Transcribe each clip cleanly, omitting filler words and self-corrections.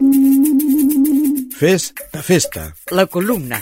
Festa. La columna.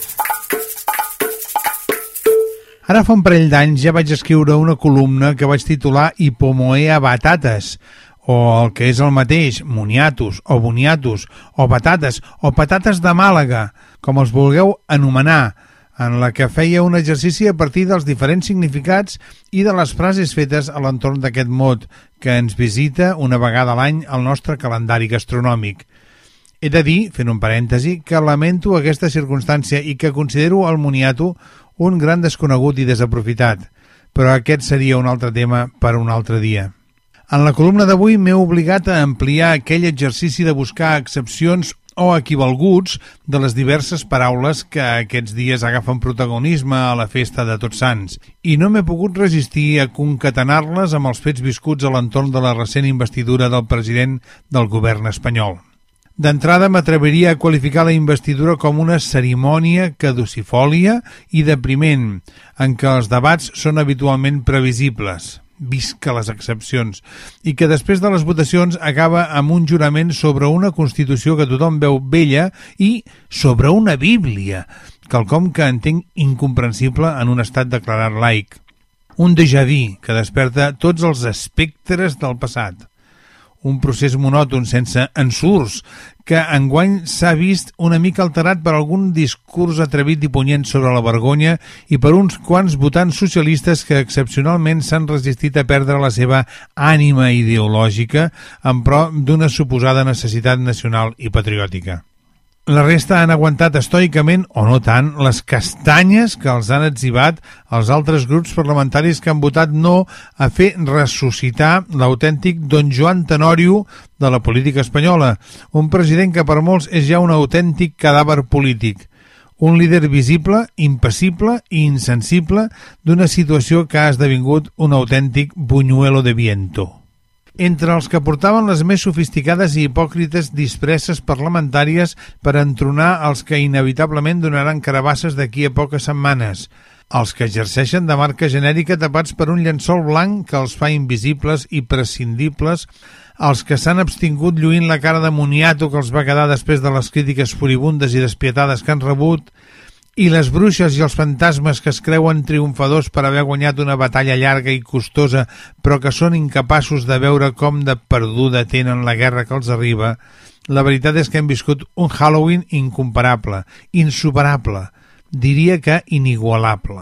Ara fa un parell d'anys ja vaig escriure una columna que vaig titular Hipomoea batates, o el que és el mateix, moniatos, o boniatos, o patates de Màlaga, com els vulgueu anomenar, en la que feia un exercici a partir dels diferents significats i de les frases fetes a l'entorn d'aquest mot, que ens visita una vegada a l'any al nostre calendari gastronòmic. He de dir, fent un parèntesi, que lamento aquesta circumstància i que considero el moniato un gran desconegut i desaprofitat, però aquest seria un altre tema per un altre dia. En la columna d'avui m'he obligat a ampliar aquell exercici de buscar excepcions o equivalguts de les diverses paraules que aquests dies agafen protagonisme a la festa de Tots Sants, i no m'he pogut resistir a concatenar-les amb els fets viscuts a l'entorn de la recent investidura del president del govern espanyol. D'entrada m'atreviria a qualificar la investidura com una cerimònia caducifòlia i depriment, en què els debats són habitualment previsibles, visca les excepcions, i que després de les votacions acaba amb un jurament sobre una Constitució que tothom veu bella i sobre una Bíblia, quelcom que entenc incomprensible en un estat declarat laic. Un déjà vu que desperta tots els espectres del passat. Un procés monòton sense ensurts que enguany s'ha vist una mica alterat per algun discurs atrevit i punyent sobre la vergonya i per uns quants votants socialistes que excepcionalment s'han resistit a perdre la seva ànima ideològica en pro d'una suposada necessitat nacional i patriòtica. La resta han aguantat estoicament, o no tant, les castanyes que els han etzibat els altres grups parlamentaris que han votat no a fer ressuscitar l'autèntic Don Joan Tenorio de la política espanyola, un president que per molts és ja un autèntic cadàver polític, un líder visible, impassible i insensible d'una situació que ha esdevingut un autèntic buñuelo de viento. Entre els que portaven les més sofisticades i hipòcrites disfresses parlamentàries per entronar els que inevitablement donaran carabasses d'aquí a poques setmanes, els que exerceixen de marca genèrica tapats per un llençol blanc que els fa invisibles i prescindibles, els que s'han abstingut lluint la cara de moniato que els va quedar després de les crítiques furibundes i despietades que han rebut, i les bruixes i els fantasmes que es creuen triomfadors per haver guanyat una batalla llarga i costosa però que són incapaços de veure com de perduda tenen la guerra que els arriba, la veritat és que hem viscut un Halloween incomparable, insuperable, diria que inigualable.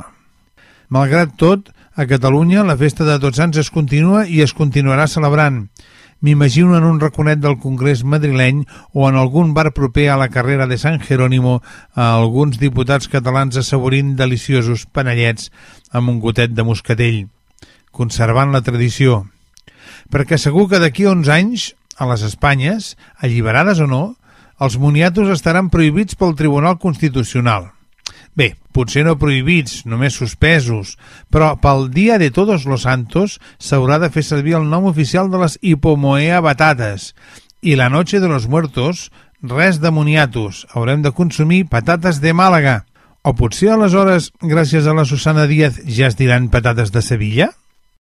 Malgrat tot, a Catalunya la festa de Tots Sants es continua i es continuarà celebrant. M'imagino en un raconet del Congrés madrileny o en algun bar proper a la carrera de Sant Jerónimo a alguns diputats catalans assaborint deliciosos panellets amb un gotet de moscatell, conservant la tradició. Perquè segur que d'aquí a uns anys, a les Espanyes, alliberades o no, els moniatos estaran prohibits pel Tribunal Constitucional. Bé, potser no prohibits, només suspesos, però pel Dia de Todos los Santos s'haurà de fer servir el nom oficial de les Hipomoea batates i la Noche de los Muertos, res de moniatos, haurem de consumir patates de Màlaga. O potser aleshores, gràcies a la Susana Díaz, ja es diran patates de Sevilla?